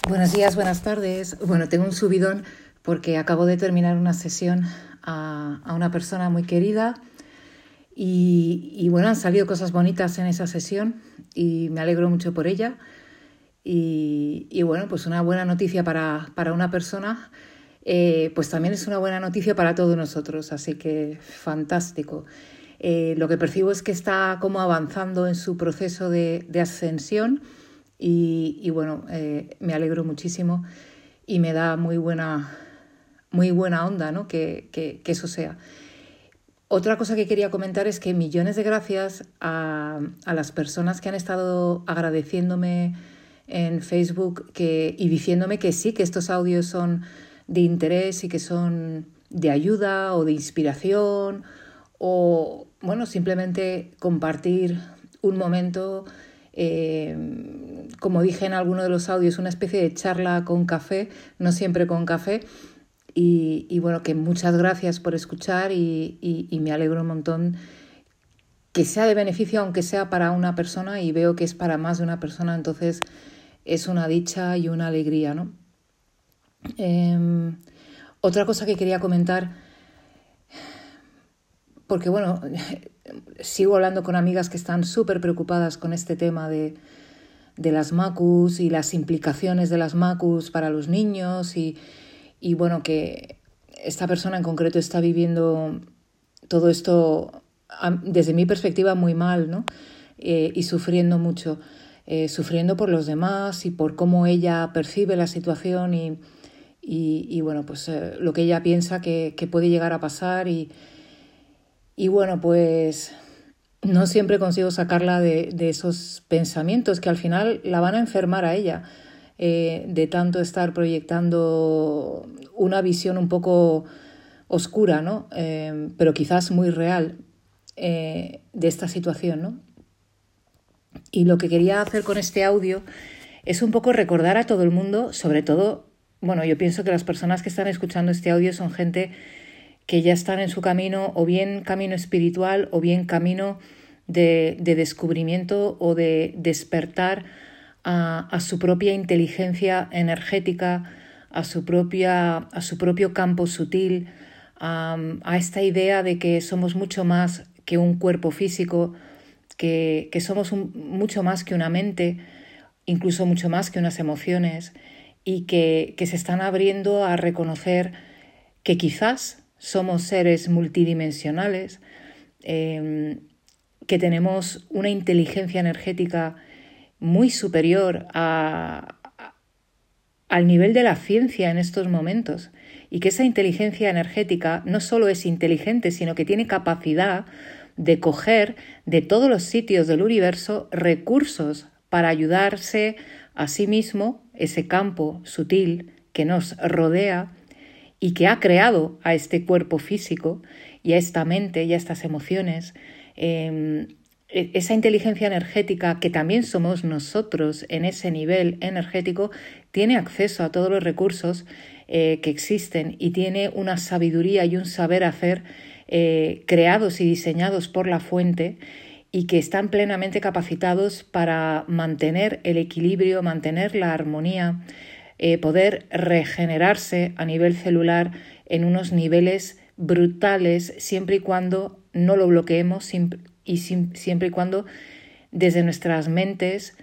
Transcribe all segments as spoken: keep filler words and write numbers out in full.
Buenos días, buenas tardes. Bueno, tengo un subidón porque acabo de terminar una sesión a, a una persona muy querida y, y bueno, han salido cosas bonitas en esa sesión y me alegro mucho por ella. Y, y bueno, pues una buena noticia para, para una persona, eh, pues también es una buena noticia para todos nosotros, así que fantástico. Eh, lo que percibo es que está como avanzando en su proceso de, de ascensión y, y bueno, eh, me alegro muchísimo y me da muy buena, muy buena onda, ¿no? que, que, que eso sea. Otra cosa que quería comentar es que millones de gracias a, a las personas que han estado agradeciéndome en Facebook que, y diciéndome que sí, que estos audios son de interés y que son de ayuda o de inspiración o, bueno, simplemente compartir un momento, eh, como dije en alguno de los audios, una especie de charla con café, no siempre con café. Y, y bueno, que muchas gracias por escuchar y, y, y me alegro un montón que sea de beneficio, aunque sea para una persona, y veo que es para más de una persona, entonces es una dicha y una alegría, ¿no? Eh, otra cosa que quería comentar, porque bueno, sigo hablando con amigas que están súper preocupadas con este tema de, de las MACUs y las implicaciones de las MACUs para los niños y, y bueno, que esta persona en concreto está viviendo todo esto desde mi perspectiva muy mal, ¿no? Eh, y sufriendo mucho, eh, sufriendo por los demás y por cómo ella percibe la situación y, y, y bueno, pues eh, lo que ella piensa que, que puede llegar a pasar y, y bueno, pues no siempre consigo sacarla de, de esos pensamientos que al final la van a enfermar a ella, eh, de tanto estar proyectando una visión un poco oscura, ¿no? Eh, pero quizás muy real eh, de esta situación, ¿no? Y lo que quería hacer con este audio es un poco recordar a todo el mundo, sobre todo, bueno, yo pienso que las personas que están escuchando este audio son gente que ya están en su camino, o bien camino espiritual, o bien camino de, de descubrimiento o de despertar a, a su propia inteligencia energética, a su, propia, a su propio campo sutil, a, a esta idea de que somos mucho más que un cuerpo físico, que, que somos un, mucho más que una mente, incluso mucho más que unas emociones, y que, que se están abriendo a reconocer que quizás somos seres multidimensionales, eh, que tenemos una inteligencia energética muy superior a, a, al nivel de la ciencia en estos momentos, y que esa inteligencia energética no solo es inteligente, sino que tiene capacidad de coger de todos los sitios del universo recursos para ayudarse a sí mismo, ese campo sutil que nos rodea y que ha creado a este cuerpo físico y a esta mente y a estas emociones, eh, esa inteligencia energética que también somos nosotros en ese nivel energético, tiene acceso a todos los recursos eh, que existen y tiene una sabiduría y un saber hacer eh, creados y diseñados por la fuente y que están plenamente capacitados para mantener el equilibrio, mantener la armonía, eh, poder regenerarse a nivel celular en unos niveles brutales siempre y cuando no lo bloqueemos y siempre y cuando desde nuestras mentes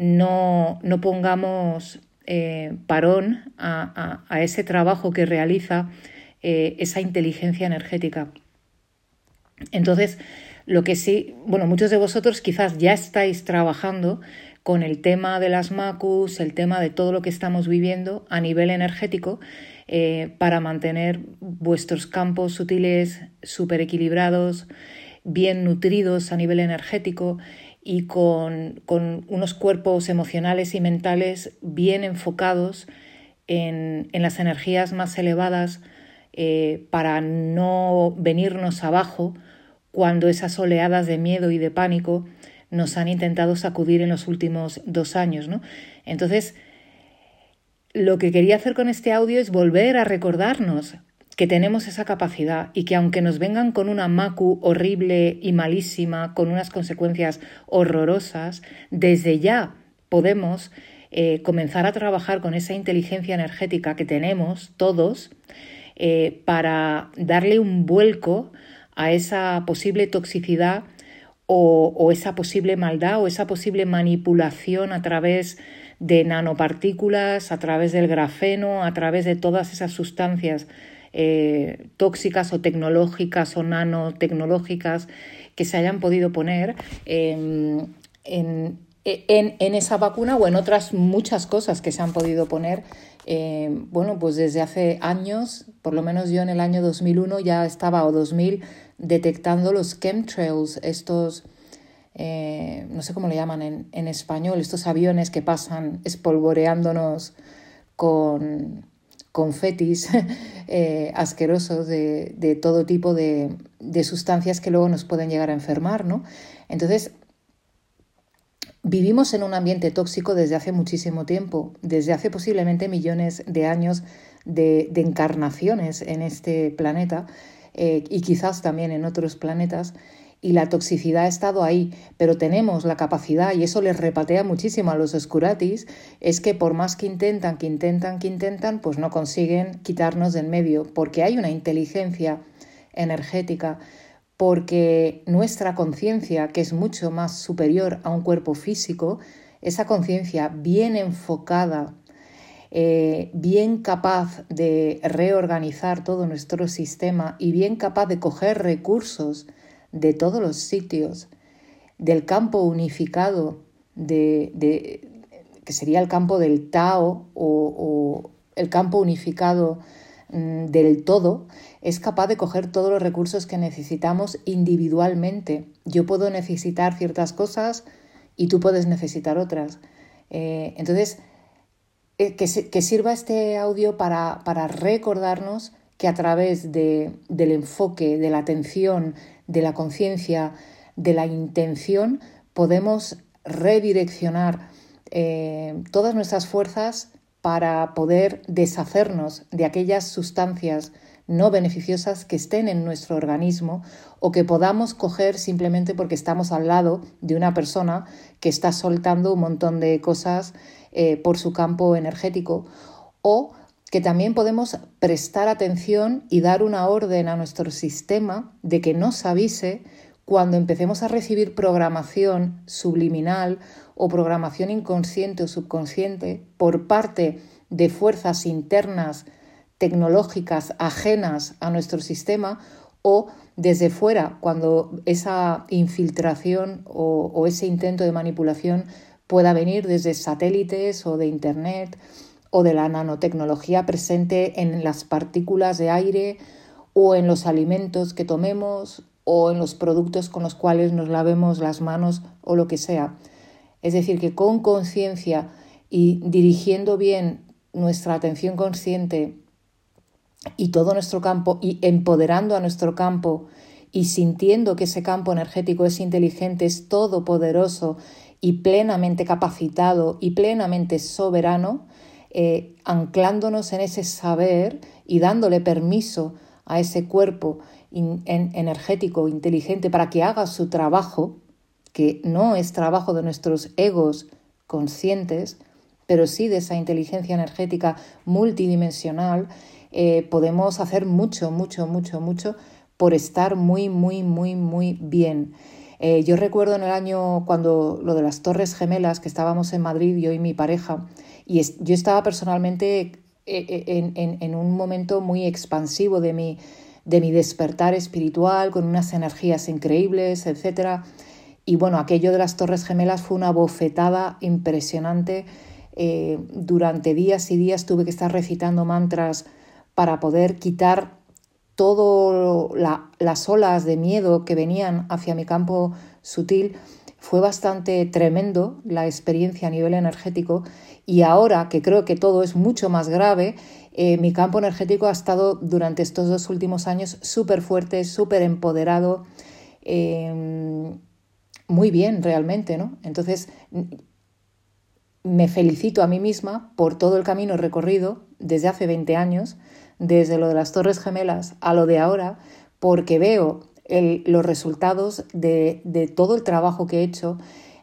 no, no pongamos eh, parón a, a, a ese trabajo que realiza eh, esa inteligencia energética. Entonces, lo que sí, bueno, muchos de vosotros quizás ya estáis trabajando con el tema de las MACUs, el tema de todo lo que estamos viviendo a nivel energético, eh, para mantener vuestros campos sutiles súper equilibrados, bien nutridos a nivel energético y con, con unos cuerpos emocionales y mentales bien enfocados en, en las energías más elevadas, eh, para no venirnos abajo cuando esas oleadas de miedo y de pánico nos han intentado sacudir en los últimos dos años, ¿no? Entonces, lo que quería hacer con este audio es volver a recordarnos que tenemos esa capacidad y que aunque nos vengan con una MACU horrible y malísima, con unas consecuencias horrorosas, desde ya podemos eh, comenzar a trabajar con esa inteligencia energética que tenemos todos eh, para darle un vuelco a esa posible toxicidad o, o esa posible maldad o esa posible manipulación a través de nanopartículas, a través del grafeno, a través de todas esas sustancias eh, tóxicas o tecnológicas o nanotecnológicas que se hayan podido poner eh, en, en, en esa vacuna o en otras muchas cosas que se han podido poner. Eh, bueno, pues desde hace años, por lo menos yo en el año dos mil uno ya estaba, o dos mil, detectando los chemtrails, estos, eh, no sé cómo le llaman en, en español, estos aviones que pasan espolvoreándonos con confetis eh, asquerosos de, de todo tipo de, de sustancias que luego nos pueden llegar a enfermar, ¿no? Entonces, vivimos en un ambiente tóxico desde hace muchísimo tiempo, desde hace posiblemente millones de años de, de encarnaciones en este planeta eh, y quizás también en otros planetas, y la toxicidad ha estado ahí, pero tenemos la capacidad, y eso les repatea muchísimo a los oscuratis, es que por más que intentan, que intentan, que intentan, pues no consiguen quitarnos del medio, porque hay una inteligencia energética, porque nuestra conciencia, que es mucho más superior a un cuerpo físico, esa conciencia bien enfocada, eh, bien capaz de reorganizar todo nuestro sistema y bien capaz de coger recursos de todos los sitios, del campo unificado, de, de, que sería el campo del Tao o, o el campo unificado mmm, del todo, es capaz de coger todos los recursos que necesitamos individualmente. Yo puedo necesitar ciertas cosas y tú puedes necesitar otras. Eh, entonces, eh, que, que sirva este audio para, para recordarnos que a través de, del enfoque, de la atención, de la conciencia, de la intención, podemos redireccionar eh, todas nuestras fuerzas para poder deshacernos de aquellas sustancias no beneficiosas que estén en nuestro organismo o que podamos coger simplemente porque estamos al lado de una persona que está soltando un montón de cosas eh, por su campo energético, o que también podemos prestar atención y dar una orden a nuestro sistema de que nos avise cuando empecemos a recibir programación subliminal o programación inconsciente o subconsciente por parte de fuerzas internas tecnológicas ajenas a nuestro sistema, o desde fuera, cuando esa infiltración o, o ese intento de manipulación pueda venir desde satélites o de internet o de la nanotecnología presente en las partículas de aire o en los alimentos que tomemos o en los productos con los cuales nos lavemos las manos o lo que sea. Es decir, que con conciencia y dirigiendo bien nuestra atención consciente y todo nuestro campo y empoderando a nuestro campo y sintiendo que ese campo energético es inteligente, es todopoderoso y plenamente capacitado y plenamente soberano, Eh, anclándonos en ese saber y dándole permiso a ese cuerpo in, en, energético, inteligente, para que haga su trabajo, que no es trabajo de nuestros egos conscientes, pero sí de esa inteligencia energética multidimensional, eh, podemos hacer mucho, mucho, mucho, mucho por estar muy, muy, muy, muy bien. Eh, yo recuerdo en el año cuando lo de las Torres Gemelas, que estábamos en Madrid, yo y mi pareja, y es, yo estaba personalmente en, en, en un momento muy expansivo de mi, de mi despertar espiritual, con unas energías increíbles, etcétera. Y bueno, aquello de las Torres Gemelas fue una bofetada impresionante. Eh, durante días y días tuve que estar recitando mantras para poder quitar todas la, las olas de miedo que venían hacia mi campo sutil. Fue bastante tremendo la experiencia a nivel energético, y ahora que creo que todo es mucho más grave, eh, mi campo energético ha estado durante estos dos últimos años súper fuerte, súper empoderado, eh, muy bien realmente, ¿no? Entonces me felicito a mí misma por todo el camino recorrido desde hace veinte años, desde lo de las Torres Gemelas a lo de ahora, porque veo el, los resultados de, de todo el trabajo que he hecho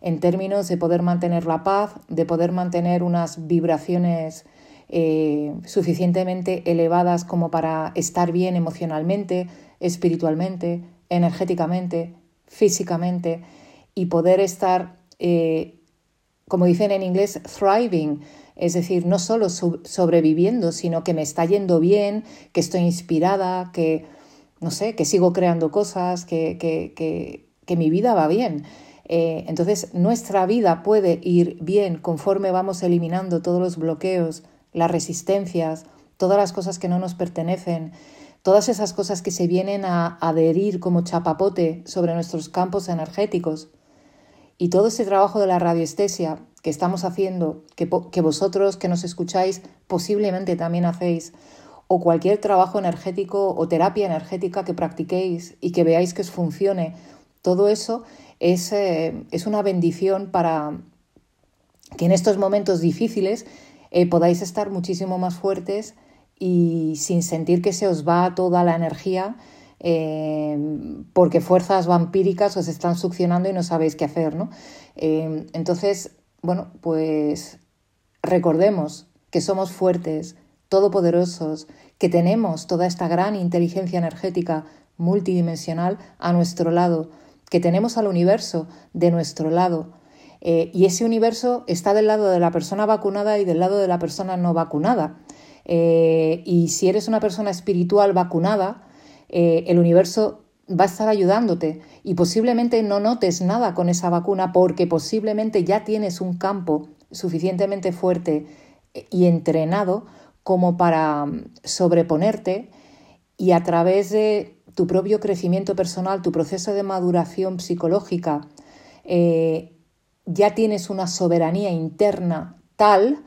en términos de poder mantener la paz, de poder mantener unas vibraciones eh, suficientemente elevadas como para estar bien emocionalmente, espiritualmente, energéticamente, físicamente, y poder estar, eh, como dicen en inglés, thriving, es decir, no solo sobreviviendo, sino que me está yendo bien, que estoy inspirada, que, no sé, que sigo creando cosas, que, que, que, que mi vida va bien. Eh, entonces, nuestra vida puede ir bien conforme vamos eliminando todos los bloqueos, las resistencias, todas las cosas que no nos pertenecen, todas esas cosas que se vienen a adherir como chapapote sobre nuestros campos energéticos. Y todo ese trabajo de la radiestesia que estamos haciendo, que, que vosotros que nos escucháis posiblemente también hacéis, o cualquier trabajo energético o terapia energética que practiquéis y que veáis que os funcione, todo eso es, eh, es una bendición para que en estos momentos difíciles eh, podáis estar muchísimo más fuertes y sin sentir que se os va toda la energía, Eh, porque fuerzas vampíricas os están succionando y no sabéis qué hacer, ¿no? Eh, entonces, bueno, pues recordemos que somos fuertes, todopoderosos, que tenemos toda esta gran inteligencia energética multidimensional a nuestro lado, que tenemos al universo de nuestro lado, eh, y ese universo está del lado de la persona vacunada y del lado de la persona no vacunada. Eh, y si eres una persona espiritual vacunada, Eh, el universo va a estar ayudándote y posiblemente no notes nada con esa vacuna porque posiblemente ya tienes un campo suficientemente fuerte y entrenado como para sobreponerte, y a través de tu propio crecimiento personal, tu proceso de maduración psicológica, eh, ya tienes una soberanía interna tal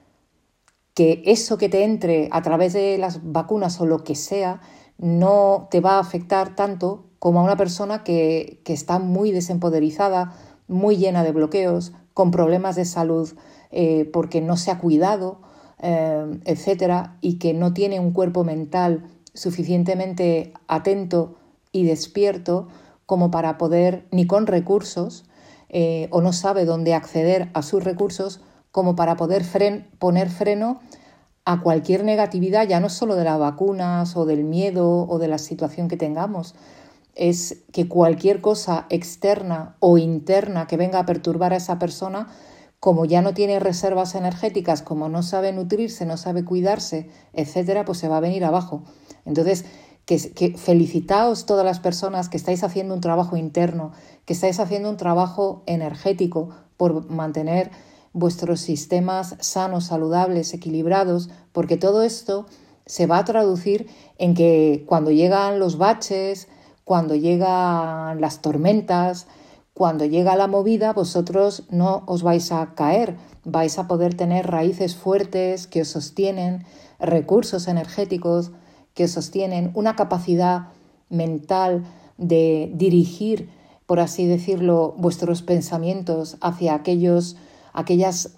que eso que te entre a través de las vacunas o lo que sea no te va a afectar tanto como a una persona que, que está muy desempoderizada, muy llena de bloqueos, con problemas de salud eh, porque no se ha cuidado, eh, etcétera, y que no tiene un cuerpo mental suficientemente atento y despierto como para poder, ni con recursos, eh, o no sabe dónde acceder a sus recursos, como para poder fren- poner freno a cualquier negatividad, ya no solo de las vacunas o del miedo o de la situación que tengamos. Es que cualquier cosa externa o interna que venga a perturbar a esa persona, como ya no tiene reservas energéticas, como no sabe nutrirse, no sabe cuidarse, etcétera, pues se va a venir abajo. Entonces, que, que felicitaos todas las personas que estáis haciendo un trabajo interno, que estáis haciendo un trabajo energético por mantener vuestros sistemas sanos, saludables, equilibrados, porque todo esto se va a traducir en que cuando llegan los baches, cuando llegan las tormentas, cuando llega la movida, vosotros no os vais a caer, vais a poder tener raíces fuertes que os sostienen, recursos energéticos que os sostienen, una capacidad mental de dirigir, por así decirlo, vuestros pensamientos hacia aquellos aquellas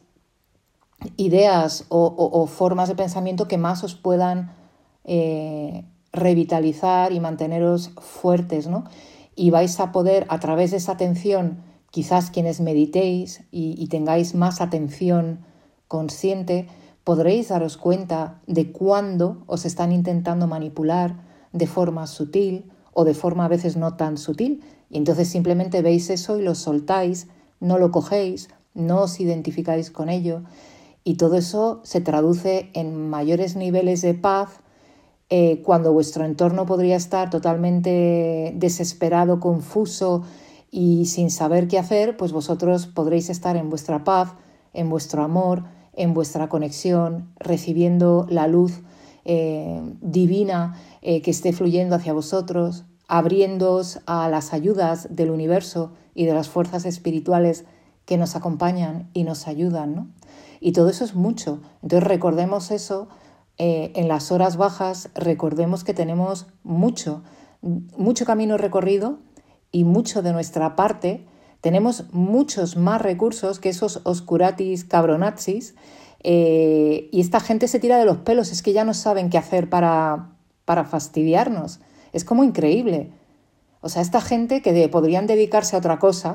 ideas o, o, o formas de pensamiento que más os puedan eh, revitalizar y manteneros fuertes, ¿no? Y vais a poder, a través de esa atención, quizás quienes meditéis y, y tengáis más atención consciente, podréis daros cuenta de cuándo os están intentando manipular de forma sutil o de forma a veces no tan sutil. Y entonces simplemente veis eso y lo soltáis, no lo cogéis, no os identificáis con ello, y todo eso se traduce en mayores niveles de paz eh, cuando vuestro entorno podría estar totalmente desesperado, confuso y sin saber qué hacer, pues vosotros podréis estar en vuestra paz, en vuestro amor, en vuestra conexión, recibiendo la luz eh, divina eh, que esté fluyendo hacia vosotros, abriéndoos a las ayudas del universo y de las fuerzas espirituales que nos acompañan y nos ayudan, ¿no? Y todo eso es mucho. Entonces recordemos eso eh, en las horas bajas, recordemos que tenemos mucho, mucho camino recorrido y mucho de nuestra parte. Tenemos muchos más recursos que esos oscuratis cabronazis eh, y esta gente se tira de los pelos, es que ya no saben qué hacer para, para fastidiarnos. Es como increíble. O sea, esta gente que de, podrían dedicarse a otra cosa,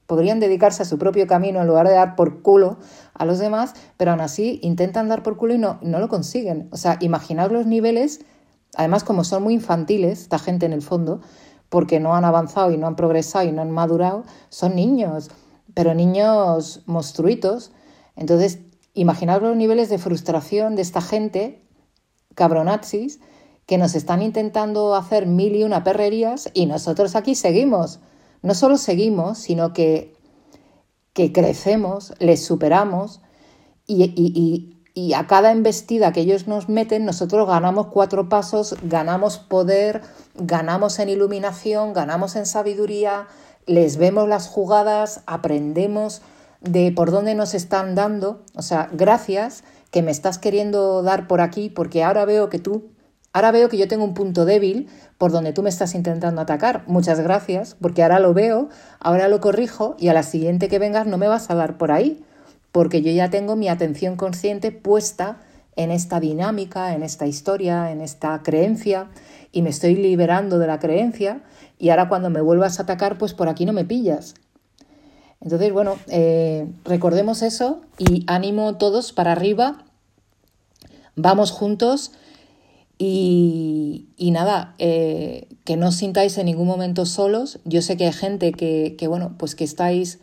Podrían dedicarse a su propio camino en lugar de dar por culo a los demás, pero aún así intentan dar por culo y no, no lo consiguen. O sea, imaginar los niveles, además como son muy infantiles, esta gente en el fondo, porque no han avanzado y no han progresado y no han madurado, son niños, pero niños monstruitos. Entonces, imaginar los niveles de frustración de esta gente, cabronazis, que nos están intentando hacer mil y una perrerías y nosotros aquí seguimos. No solo seguimos, sino que, que crecemos, les superamos y, y, y, y a cada embestida que ellos nos meten, nosotros ganamos cuatro pasos, ganamos poder, ganamos en iluminación, ganamos en sabiduría, les vemos las jugadas, aprendemos de por dónde nos están dando. O sea, gracias que me estás queriendo dar por aquí, porque ahora veo que tú... Ahora veo que yo tengo un punto débil por donde tú me estás intentando atacar. Muchas gracias, porque ahora lo veo, ahora lo corrijo y a la siguiente que vengas no me vas a dar por ahí, porque yo ya tengo mi atención consciente puesta en esta dinámica, en esta historia, en esta creencia y me estoy liberando de la creencia y ahora cuando me vuelvas a atacar, pues por aquí no me pillas. Entonces, bueno, eh, recordemos eso y ánimo todos para arriba, vamos juntos. Y, y nada, eh, que no os sintáis en ningún momento solos. Yo sé que hay gente que, que bueno, pues que estáis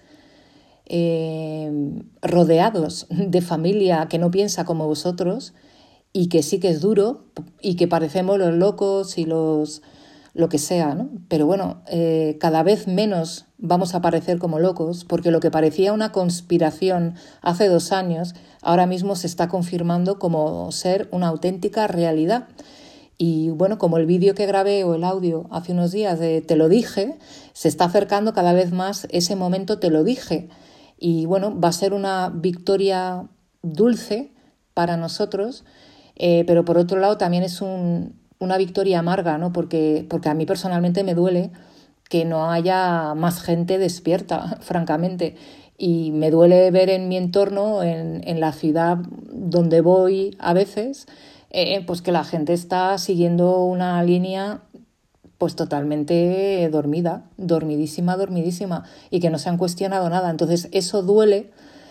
eh, rodeados de familia que no piensa como vosotros y que sí que es duro y que parecemos los locos y los lo que sea, ¿no? Pero bueno, eh, cada vez menos vamos a parecer como locos porque lo que parecía una conspiración hace dos años ahora mismo se está confirmando como ser una auténtica realidad. Y bueno, como el vídeo que grabé o el audio hace unos días de Te lo dije, se está acercando cada vez más ese momento Te lo dije. Y bueno, va a ser una victoria dulce para nosotros, eh, pero por otro lado también es un, una victoria amarga, ¿no? Porque, porque a mí personalmente me duele que no haya más gente despierta, francamente. Y me duele ver en mi entorno, en, en la ciudad donde voy a veces, eh, pues que la gente está siguiendo una línea pues totalmente dormida, dormidísima, dormidísima, y que no se han cuestionado nada. Entonces eso duele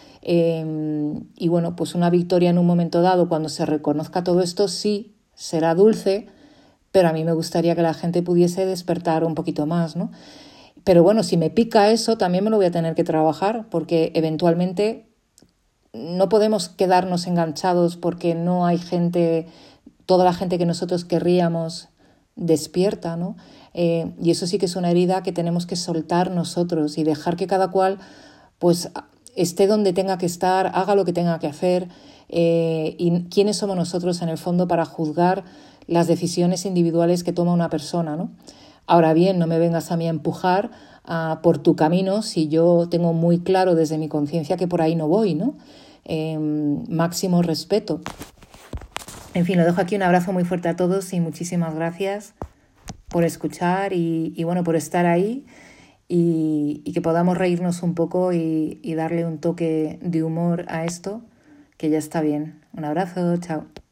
eh, y bueno, pues una victoria en un momento dado, cuando se reconozca todo esto, sí, será dulce, pero a mí me gustaría que la gente pudiese despertar un poquito más, ¿no? Pero bueno, si me pica eso, también me lo voy a tener que trabajar, porque eventualmente no podemos quedarnos enganchados porque no hay gente, toda la gente que nosotros querríamos despierta, ¿no? Eh, y eso sí que es una herida que tenemos que soltar nosotros y dejar que cada cual pues esté donde tenga que estar, haga lo que tenga que hacer. Eh, y quiénes somos nosotros en el fondo para juzgar las decisiones individuales que toma una persona, ¿no? Ahora bien, no me vengas a mí a empujar a, por tu camino si yo tengo muy claro desde mi conciencia que por ahí no voy, ¿no? Eh, máximo respeto. En fin, lo dejo aquí. Un abrazo muy fuerte a todos y muchísimas gracias por escuchar y, y bueno, por estar ahí y, y que podamos reírnos un poco y, y darle un toque de humor a esto, que ya está bien. Un abrazo, chao.